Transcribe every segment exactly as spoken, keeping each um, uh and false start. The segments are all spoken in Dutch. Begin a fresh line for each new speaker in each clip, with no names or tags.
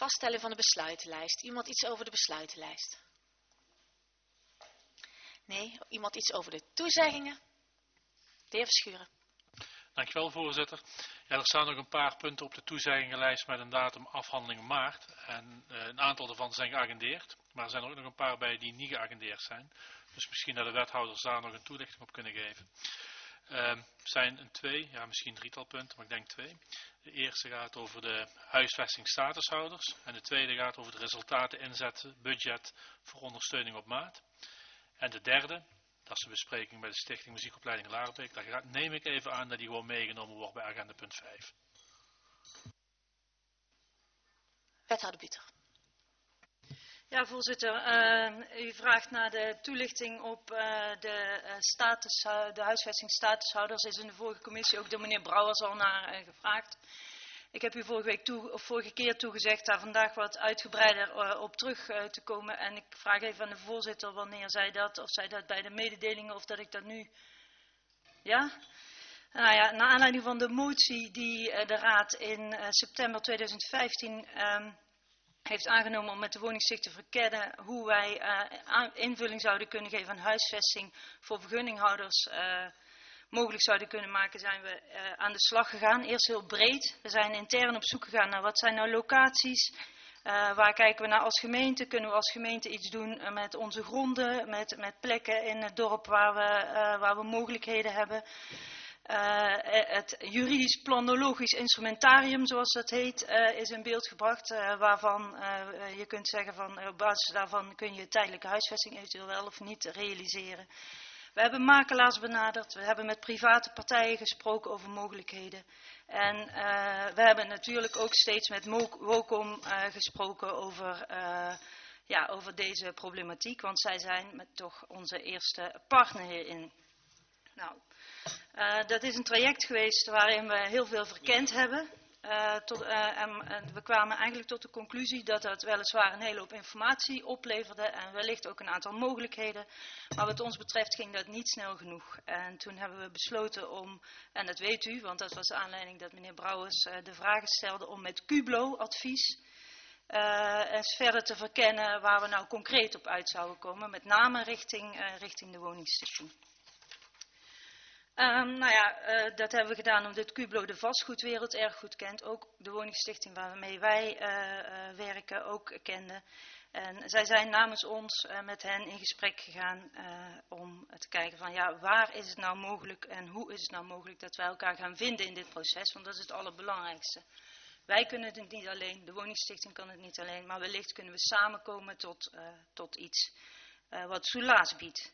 Vaststellen van de besluitenlijst. Iemand iets over de besluitenlijst? Nee, iemand iets over de toezeggingen? De heer Verschuren.
Dankjewel, voorzitter. Ja, er staan nog een paar punten op de toezeggingenlijst met een datum afhandeling maart. En uh, een aantal daarvan zijn geagendeerd. Maar er zijn er ook nog een paar bij die niet geagendeerd zijn. Dus misschien dat de wethouders daar nog een toelichting op kunnen geven. Er uh, zijn een twee, ja misschien drietal punten, maar ik denk twee. De eerste gaat over de huisvestingstatushouders. En de tweede gaat over de resultaten inzetten, budget voor ondersteuning op maat. En de derde, dat is de bespreking bij de Stichting Muziekopleiding Laarbeek. Daar neem ik even aan dat die gewoon meegenomen wordt bij agenda punt vijf.
Wethouder Buter.
Ja, voorzitter. Uh, u vraagt naar de toelichting op uh, de, uh, status, uh, de huisvestingstatushouders. Is in de vorige commissie ook door meneer Brouwers al naar uh, gevraagd. Ik heb u vorige, week toe, of vorige keer toegezegd daar vandaag wat uitgebreider uh, op terug uh, te komen. En ik vraag even aan de voorzitter wanneer zij dat, of zij dat bij de mededelingen, of dat ik dat nu... Ja? Nou ja, naar aanleiding van de motie die uh, de Raad in uh, september tweeduizend vijftien... Um, heeft aangenomen om met de woningsticht te verkennen hoe wij uh, invulling zouden kunnen geven aan huisvesting voor vergunninghouders uh, mogelijk zouden kunnen maken, zijn we uh, aan de slag gegaan. Eerst heel breed. We zijn intern op zoek gegaan naar wat zijn nou locaties, uh, waar kijken we naar als gemeente, kunnen we als gemeente iets doen uh, met onze gronden, met, met plekken in het dorp waar we, uh, waar we mogelijkheden hebben. Uh, het juridisch planologisch instrumentarium, zoals dat heet, uh, is in beeld gebracht, uh, waarvan uh, je kunt zeggen van uh, op basis daarvan kun je tijdelijke huisvesting eventueel wel of niet realiseren. We hebben makelaars benaderd, we hebben met private partijen gesproken over mogelijkheden. En uh, we hebben natuurlijk ook steeds met WOCOM uh, gesproken over, uh, ja, over deze problematiek, want zij zijn met toch onze eerste partner hierin. Nou, uh, dat is een traject geweest waarin we heel veel verkend hebben. Uh, tot, uh, en, en we kwamen eigenlijk tot de conclusie dat het weliswaar een hele hoop informatie opleverde en wellicht ook een aantal mogelijkheden. Maar wat ons betreft ging dat niet snel genoeg. En toen hebben we besloten om, en dat weet u, want dat was de aanleiding dat meneer Brouwers uh, de vragen stelde, om met Cublo-advies uh, eens verder te verkennen waar we nou concreet op uit zouden komen. Met name richting, uh, richting de woningstichting. Um, nou ja, uh, dat hebben we gedaan omdat Cublo de vastgoedwereld erg goed kent. Ook de woningstichting waarmee wij uh, uh, werken ook kende. En zij zijn namens ons uh, met hen in gesprek gegaan uh, om te kijken van ja, waar is het nou mogelijk en hoe is het nou mogelijk dat wij elkaar gaan vinden in dit proces. Want dat is het allerbelangrijkste. Wij kunnen het niet alleen, de woningstichting kan het niet alleen, maar wellicht kunnen we samenkomen tot, uh, tot iets uh, wat soelaas biedt.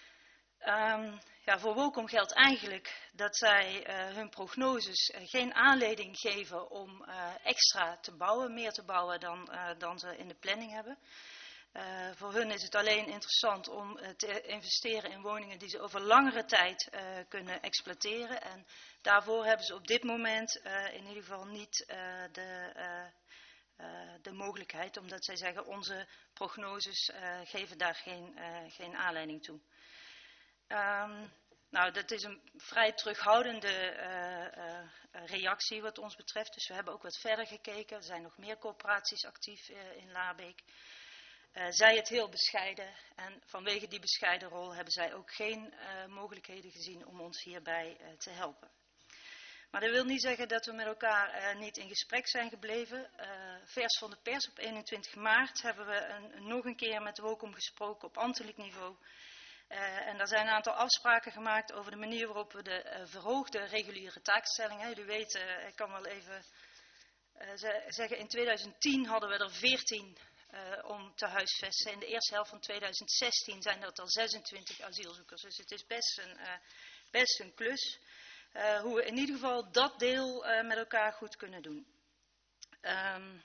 Um, ja, voor WOCOM geldt eigenlijk dat zij uh, hun prognoses uh, geen aanleiding geven om uh, extra te bouwen, meer te bouwen dan, uh, dan ze in de planning hebben. Uh, voor hun is het alleen interessant om uh, te investeren in woningen die ze over langere tijd uh, kunnen exploiteren. En daarvoor hebben ze op dit moment uh, in ieder geval niet uh, de, uh, uh, de mogelijkheid, omdat zij zeggen onze prognoses uh, geven daar geen, uh, geen aanleiding toe. Um, nou, dat is een vrij terughoudende uh, uh, reactie wat ons betreft. Dus we hebben ook wat verder gekeken. Er zijn nog meer coöperaties actief uh, in Laarbeek. Uh, zij het heel bescheiden. En vanwege die bescheiden rol hebben zij ook geen uh, mogelijkheden gezien om ons hierbij uh, te helpen. Maar dat wil niet zeggen dat we met elkaar uh, niet in gesprek zijn gebleven. Uh, vers van de pers op eenentwintig maart hebben we een, nog een keer met WOCOM gesproken op ambtelijk niveau. Uh, en er zijn een aantal afspraken gemaakt over de manier waarop we de uh, verhoogde reguliere taakstelling, hè, u weet, uh, ik kan wel even uh, ze zeggen, in tweeduizend tien hadden we er veertien uh, om te huisvesten. In de eerste helft van tweeduizend zestien zijn dat er zesentwintig asielzoekers. Dus het is best een, uh, best een klus. Uh, hoe we in ieder geval dat deel uh, met elkaar goed kunnen doen. Um,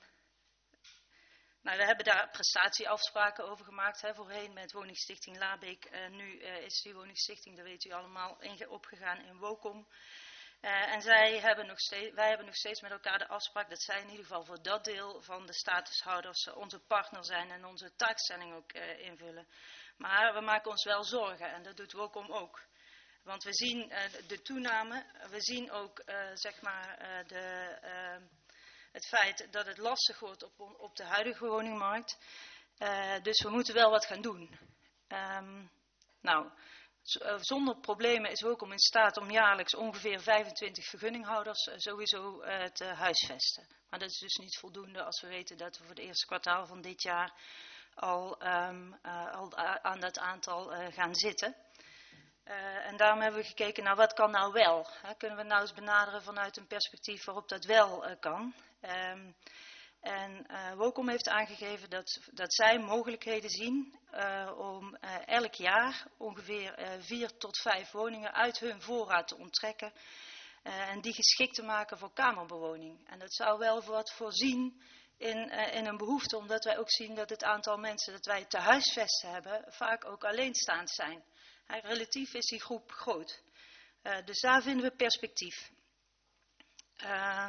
Nou, we hebben daar prestatieafspraken over gemaakt, hè, voorheen met woningstichting Laarbeek. Uh, nu uh, is die woningstichting, dat weet u allemaal, opgegaan in WOCOM. Uh, en zij hebben nog steeds, wij hebben nog steeds met elkaar de afspraak dat zij in ieder geval voor dat deel van de statushouders uh, onze partner zijn en onze taakstelling ook uh, invullen. Maar we maken ons wel zorgen en dat doet WOCOM ook. Want we zien uh, de toename, we zien ook uh, zeg maar uh, de... Uh, het feit dat het lastig wordt op, op de huidige woningmarkt. Uh, dus we moeten wel wat gaan doen. Um, nou, zonder problemen is Wokom in staat om jaarlijks ongeveer vijfentwintig vergunninghouders uh, sowieso uh, te huisvesten. Maar dat is dus niet voldoende als we weten dat we voor het eerste kwartaal van dit jaar al, um, uh, al aan dat aantal uh, gaan zitten. Uh, en daarom hebben we gekeken naar wat kan nou wel. Hè? Kunnen we nou eens benaderen vanuit een perspectief waarop dat wel uh, kan. Um, en uh, Wokom heeft aangegeven dat, dat zij mogelijkheden zien uh, om uh, elk jaar ongeveer uh, vier tot vijf woningen uit hun voorraad te onttrekken. Uh, en die geschikt te maken voor kamerbewoning. En dat zou wel wat voorzien in, uh, in een behoefte, omdat wij ook zien dat het aantal mensen dat wij te huisvesten hebben vaak ook alleenstaand zijn. Uh, relatief is die groep groot. Uh, dus daar vinden we perspectief. Uh,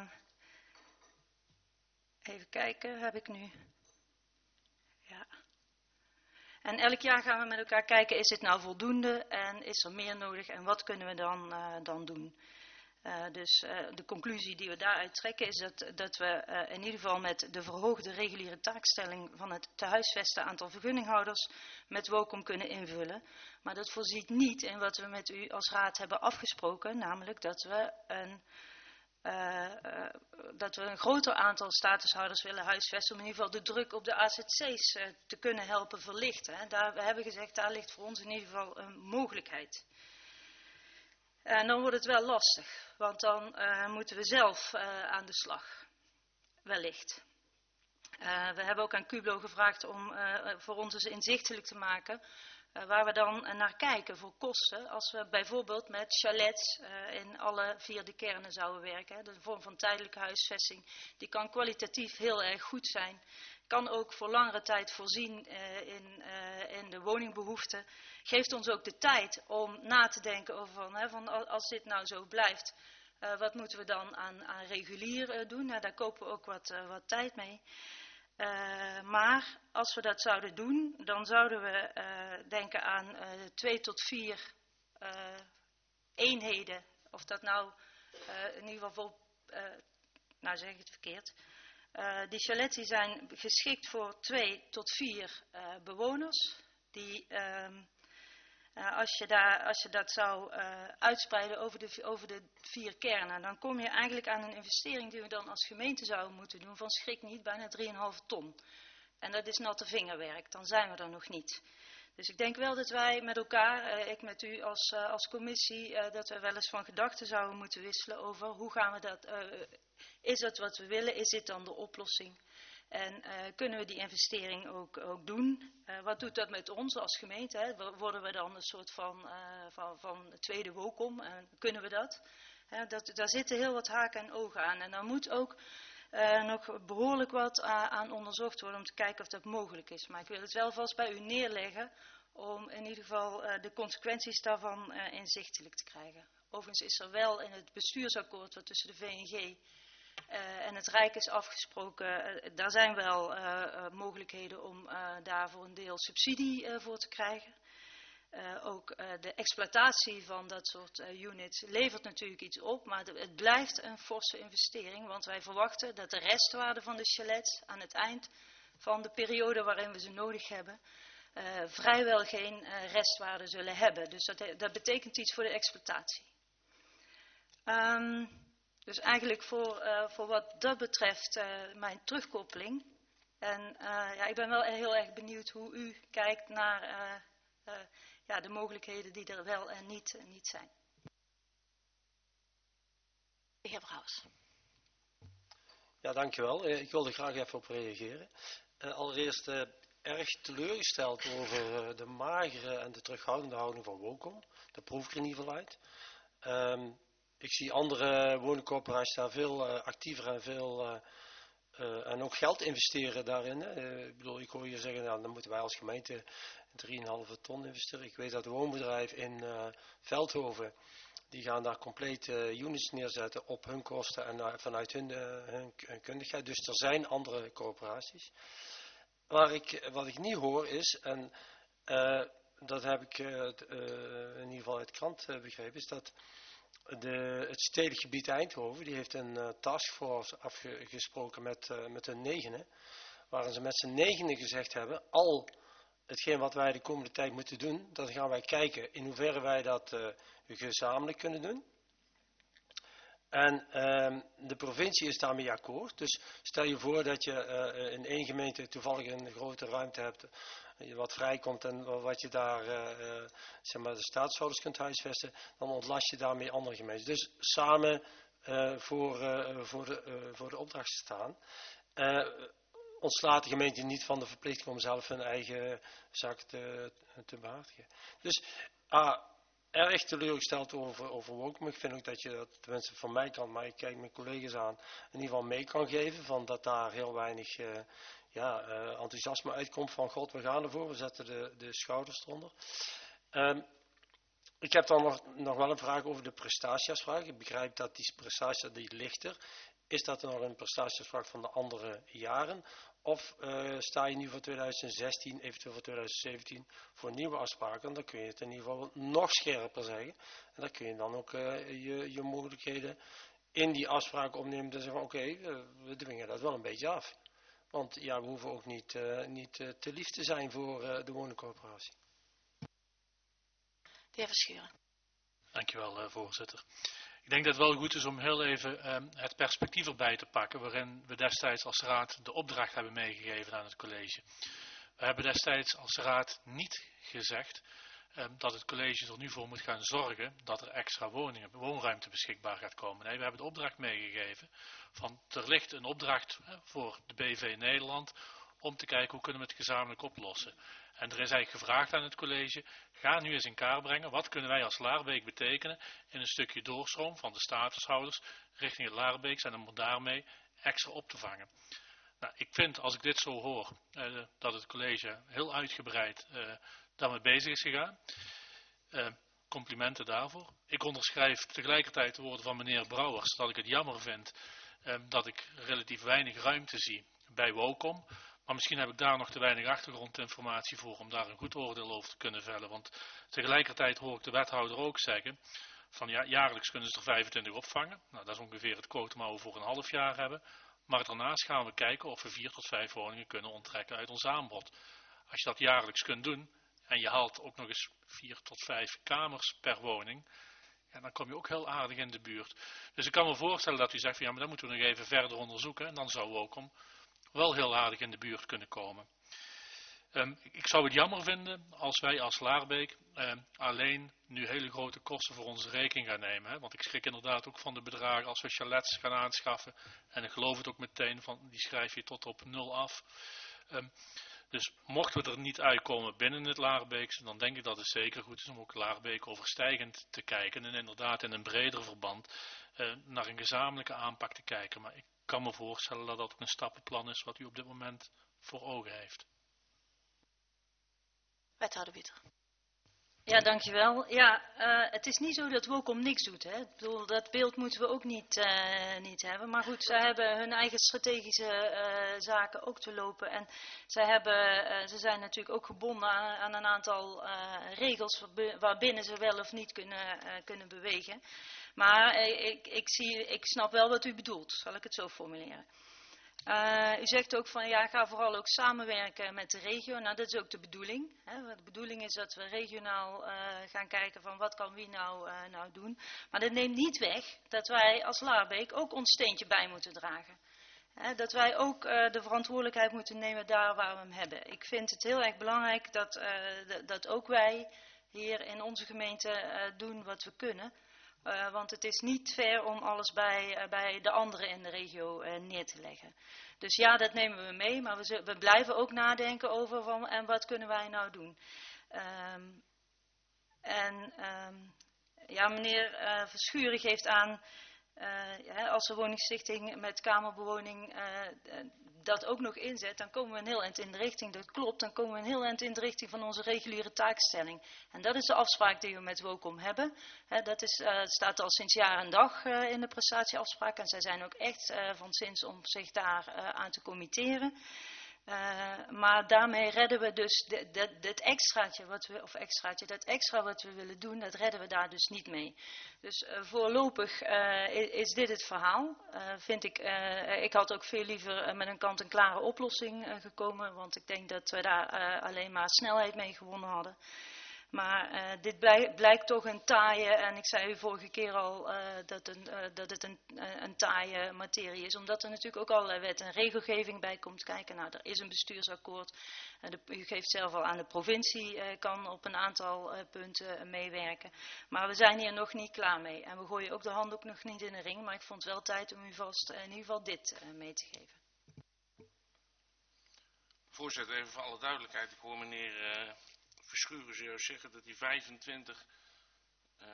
even kijken, heb ik nu... Ja. En elk jaar gaan we met elkaar kijken, is het nou voldoende en is er meer nodig en wat kunnen we dan, uh, dan doen? Uh, dus uh, de conclusie die we daaruit trekken is dat, dat we uh, in ieder geval met de verhoogde reguliere taakstelling van het te huisvesten aantal vergunninghouders met Wokom kunnen invullen. Maar dat voorziet niet in wat we met u als raad hebben afgesproken, namelijk dat we een, uh, uh, dat we een groter aantal statushouders willen huisvesten om in ieder geval de druk op de A Z C's uh, te kunnen helpen verlichten. Daar, we hebben gezegd, daar ligt voor ons in ieder geval een mogelijkheid. En dan wordt het wel lastig, want dan uh, moeten we zelf uh, aan de slag, wellicht. Uh, we hebben ook aan Cublo gevraagd om uh, voor ons eens inzichtelijk te maken uh, waar we dan uh, naar kijken voor kosten. Als we bijvoorbeeld met chalets uh, in alle vier de kernen zouden werken. De vorm van tijdelijke huisvesting, die kan kwalitatief heel erg goed zijn. Kan ook voor langere tijd voorzien uh, in, uh, in de woningbehoeften. Geeft ons ook de tijd om na te denken over van, hè, van als dit nou zo blijft, uh, wat moeten we dan aan, aan regulier uh, doen? Nou, daar kopen we ook wat, uh, wat tijd mee. Uh, maar als we dat zouden doen, dan zouden we uh, denken aan uh, twee tot vier uh, eenheden. Of dat nou uh, in ieder geval, uh, nou zeg ik het verkeerd. Uh, die chalets die zijn geschikt voor twee tot vier uh, bewoners. Die, uh, uh, als, je daar, als je dat zou uh, uitspreiden over de, over de vier kernen, dan kom je eigenlijk aan een investering die we dan als gemeente zouden moeten doen van schrik niet, bijna drie komma vijf ton. En dat is natte vingerwerk, dan zijn we er nog niet. Dus ik denk wel dat wij met elkaar, uh, ik met u als, uh, als commissie, uh, dat we wel eens van gedachten zouden moeten wisselen over hoe gaan we dat... Uh, Is dat wat we willen? Is dit dan de oplossing? En uh, kunnen we die investering ook, ook doen? Uh, wat doet dat met ons als gemeente? Hè? Worden we dan een soort van, uh, van, van tweede Wokom? Uh, kunnen we dat? Uh, dat? Daar zitten heel wat haken en ogen aan. En daar moet ook uh, nog behoorlijk wat uh, aan onderzocht worden om te kijken of dat mogelijk is. Maar ik wil het wel vast bij u neerleggen om in ieder geval uh, de consequenties daarvan uh, inzichtelijk te krijgen. Overigens is er wel in het bestuursakkoord wat tussen de V N G Uh, en het Rijk is afgesproken, uh, daar zijn wel uh, uh, mogelijkheden om uh, daar voor een deel subsidie uh, voor te krijgen. Uh, ook uh, de exploitatie van dat soort uh, units levert natuurlijk iets op, maar de, het blijft een forse investering, want wij verwachten dat de restwaarde van de chalets aan het eind van de periode waarin we ze nodig hebben, uh, vrijwel geen uh, restwaarde zullen hebben. Dus dat, dat betekent iets voor de exploitatie. Um, Dus eigenlijk voor, uh, voor wat dat betreft uh, mijn terugkoppeling. En uh, ja, ik ben wel heel erg benieuwd hoe u kijkt naar uh, uh, ja, de mogelijkheden die er wel en niet, uh, niet zijn.
De heer Brouwers.
Ja, dankjewel. Uh, ik wilde graag even op reageren. Uh, allereerst uh, erg teleurgesteld over uh, de magere en de terughoudende houding van Wokom. Dat proef ik er in ieder geval uit. Um, Ik zie andere woningcorporaties daar veel uh, actiever en veel uh, uh, en ook geld investeren daarin. Hè. Uh, ik bedoel, ik hoor je zeggen, nou, dan moeten wij als gemeente drie komma vijf ton investeren. Ik weet dat het woonbedrijf in uh, Veldhoven, die gaan daar complete uh, units neerzetten op hun kosten en uh, vanuit hun, uh, hun, hun kundigheid. Dus er zijn andere corporaties. Waar ik, wat ik niet hoor is, en uh, dat heb ik uh, uh, in ieder geval uit de krant uh, begrepen, is dat de, het stedelijk gebied Eindhoven, die heeft een uh, taskforce afgesproken met, uh, met hun negenen, waarin ze met z'n negenen gezegd hebben, al hetgeen wat wij de komende tijd moeten doen, dan gaan wij kijken in hoeverre wij dat uh, gezamenlijk kunnen doen. En uh, de provincie is daarmee akkoord. Dus stel je voor dat je uh, in één gemeente toevallig een grote ruimte hebt, wat vrijkomt en wat je daar uh, uh, zeg maar de staatshouders kunt huisvesten, dan ontlast je daarmee andere gemeenten. Dus samen uh, voor, uh, voor, de, uh, voor de opdracht staan. Uh, ontslaat de gemeente niet van de verplichting om zelf hun eigen zaak te, te behartigen. Dus ah, erg teleurgesteld over, over Wokum. Ik vind ook dat je dat, tenminste van mij kan, maar ik kijk mijn collega's aan, in ieder geval mee kan geven, van dat daar heel weinig uh, ja, uh, enthousiasme uitkomt van god, we gaan ervoor, we zetten de, de schouders eronder. Um, ik heb dan nog, nog wel een vraag over de prestatieafspraak. Ik begrijp dat die prestatie die ligt er. Is dat nog een prestatieafspraak van de andere jaren? Of uh, sta je nu voor tweeduizend zestien, eventueel voor tweeduizend zeventien, voor nieuwe afspraken? Dan kun je het in ieder geval nog scherper zeggen. En dan kun je dan ook uh, je, je mogelijkheden in die afspraak opnemen. En zeggen, oké, okay, uh, we dwingen dat wel een beetje af. Want ja, we hoeven ook niet, uh, niet uh, te lief te zijn voor uh, de woningcorporatie.
De heer Verschuren.
Dankjewel, uh, voorzitter. Ik denk dat het wel goed is om heel even um, het perspectief erbij te pakken, waarin we destijds als raad de opdracht hebben meegegeven aan het college. We hebben destijds als raad niet gezegd um, dat het college er nu voor moet gaan zorgen dat er extra woningen, woonruimte beschikbaar gaat komen. Nee, we hebben de opdracht meegegeven van er ligt een opdracht hè, voor de B V Nederland om te kijken hoe kunnen we het gezamenlijk oplossen. En er is eigenlijk gevraagd aan het college, ga nu eens in kaart brengen, wat kunnen wij als Laarbeek betekenen in een stukje doorstroom van de statushouders richting het Laarbeeks en om daarmee extra op te vangen. Nou, ik vind, als ik dit zo hoor, uh, dat het college heel uitgebreid uh, daarmee bezig is gegaan. Uh, complimenten daarvoor. Ik onderschrijf tegelijkertijd de woorden van meneer Brouwers, dat ik het jammer vind uh, dat ik relatief weinig ruimte zie bij Wokum. Maar misschien heb ik daar nog te weinig achtergrondinformatie voor om daar een goed oordeel over te kunnen vellen. Want tegelijkertijd hoor ik de wethouder ook zeggen van ja, jaarlijks kunnen ze er vijfentwintig opvangen. Nou, dat is ongeveer het quotum wat we voor een half jaar hebben. Maar daarnaast gaan we kijken of we vier tot vijf woningen kunnen onttrekken uit ons aanbod. Als je dat jaarlijks kunt doen en je haalt ook nog eens vier tot vijf kamers per woning, ja, dan kom je ook heel aardig in de buurt. Dus ik kan me voorstellen dat u zegt van ja, maar dat moeten we nog even verder onderzoeken en dan zou we ook om wel heel aardig in de buurt kunnen komen. Um, ik zou het jammer vinden als wij als Laarbeek um, alleen nu hele grote kosten voor onze rekening gaan nemen. Hè? Want ik schrik inderdaad ook van de bedragen als we chalets gaan aanschaffen. En ik geloof het ook meteen, van, die schrijf je tot op nul af. Um, dus mochten we er niet uitkomen binnen het Laarbeekse, dan denk ik dat het zeker goed is om ook Laarbeek overstijgend te kijken. En inderdaad in een breder verband uh, naar een gezamenlijke aanpak te kijken. Maar ik Ik kan me voorstellen dat dat ook een stappenplan is wat u op dit moment voor ogen heeft.
Wethouder Bieter.
Ja, dankjewel. Ja, uh, het is niet zo dat Wokum niks doet. Hè. Ik bedoel, dat beeld moeten we ook niet, uh, niet hebben. Maar goed, zij hebben hun eigen strategische uh, zaken ook te lopen. En zij hebben, uh, ze zijn natuurlijk ook gebonden aan, aan een aantal uh, regels waarbinnen ze wel of niet kunnen, uh, kunnen bewegen. Maar uh, ik, ik, zie, ik snap wel wat u bedoelt, zal ik het zo formuleren. Uh, u zegt ook van ja, ga vooral ook samenwerken met de regio. Nou, dat is ook de bedoeling. Hè. De bedoeling is dat we regionaal uh, gaan kijken van wat kan wie nou, uh, nou doen. Maar dat neemt niet weg dat wij als Laarbeek ook ons steentje bij moeten dragen. Hè, dat wij ook uh, de verantwoordelijkheid moeten nemen daar waar we hem hebben. Ik vind het heel erg belangrijk dat, uh, dat ook wij hier in onze gemeente uh, doen wat we kunnen. Uh, want het is niet fair om alles bij, uh, bij de anderen in de regio uh, neer te leggen. Dus ja, dat nemen we mee, maar we, we blijven ook nadenken over van, en wat kunnen wij nou doen. Um, en um, ja, meneer uh, Verschuren geeft aan, uh, ja, als de woningstichting met kamerbewoning uh, uh, dat ook nog inzet, dan komen we een heel eind in de richting, dat klopt, dan komen we een heel eind in de richting van onze reguliere taakstelling. En dat is de afspraak die we met Wokum hebben. He, dat is, uh, staat al sinds jaar en dag uh, in de prestatieafspraak en zij zijn ook echt uh, van zins om zich daar uh, aan te committeren. Uh, maar daarmee redden we dus de, de, dat extraatje wat we, of extraatje, dat extra wat we willen doen, dat redden we daar dus niet mee. Dus uh, voorlopig uh, is, is dit het verhaal. Uh, vind ik, uh, ik had ook veel liever uh, met een kant-en-klare oplossing uh, gekomen, want ik denk dat we daar uh, alleen maar snelheid mee gewonnen hadden. Maar uh, dit blijk, blijkt toch een taaie, en ik zei u vorige keer al uh, dat, een, uh, dat het een, uh, een taaie materie is. Omdat er natuurlijk ook allerlei wet en regelgeving bij komt kijken. Nou, er is een bestuursakkoord. Uh, de, u geeft zelf al aan, de provincie uh, kan op een aantal uh, punten uh, meewerken. Maar we zijn hier nog niet klaar mee. En we gooien ook de hand ook nog niet in de ring. Maar ik vond het wel tijd om u vast uh, in ieder geval dit uh, mee te geven.
Voorzitter, even voor alle duidelijkheid. Ik hoor meneer... Uh... Verschuren zou zeggen dat die vijfentwintig uh,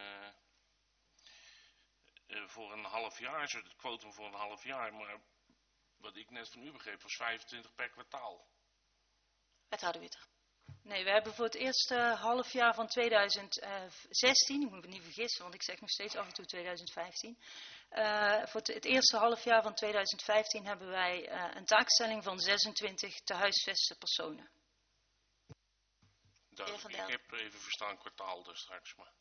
uh, voor een half jaar is, het quotum voor een half jaar, maar wat ik net van u begreep was vijfentwintig per kwartaal.
Wethouder Witter.
Nee, we hebben voor het eerste half jaar van tweeduizend zestien, ik moet me niet vergissen, want ik zeg nog steeds af en toe tweeduizend vijftien. Uh, voor het, het eerste half jaar van tweeduizend vijftien hebben wij uh, een taakstelling van zesentwintig te huisvesten personen.
Duidelijk, ik heb even verstaan kwartaal dus straks maar.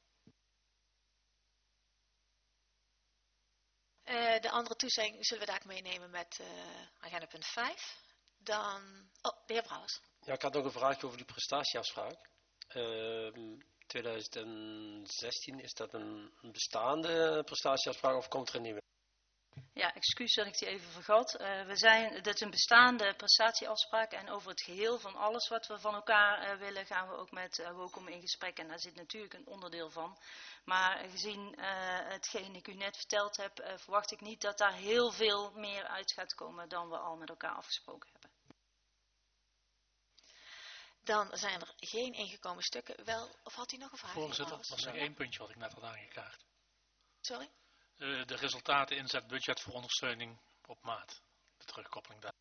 Uh, de andere toezegging zullen we daar meenemen met uh, agenda punt vijf. Dan, oh, de heer Brouwers.
Ja, ik had nog een vraagje over die prestatieafspraak. Uh, tweeduizend zestien, is dat een bestaande prestatieafspraak of komt er een nieuwe?
Ja, excuus dat ik die even vergat. Uh, we zijn, dat is een bestaande prestatieafspraak en over het geheel van alles wat we van elkaar uh, willen gaan we ook met uh, WOCOM in gesprek. En daar zit natuurlijk een onderdeel van. Maar gezien uh, hetgeen ik u net verteld heb, uh, verwacht ik niet dat daar heel veel meer uit gaat komen dan we al met elkaar afgesproken hebben.
Dan zijn er geen ingekomen stukken. Wel, of had u nog een vraag?
Voorzitter, er was nog één puntje wat ik net had aangekaart.
Sorry?
Uh, de resultaten inzet budget voor ondersteuning op maat. De terugkoppeling daar.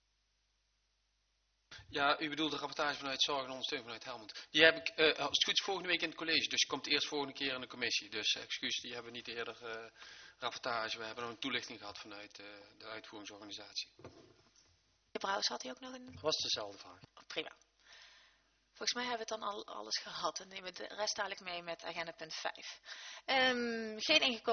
Ja, u bedoelt de rapportage vanuit Zorg en Ondersteuning vanuit Helmond. Die heb ik, uh, als het goed is, volgende week in het college. Dus die komt eerst volgende keer in de commissie. Dus uh, excuus, die hebben we niet eerder uh, rapportage. We hebben nog een toelichting gehad vanuit uh, de uitvoeringsorganisatie.
De Brouwers, had u ook nog een...
Dat was dezelfde vraag.
Oh, prima. Volgens mij hebben we het dan al alles gehad. Dan nemen we de rest dadelijk mee met agenda punt vijf. Um, geen ingekomen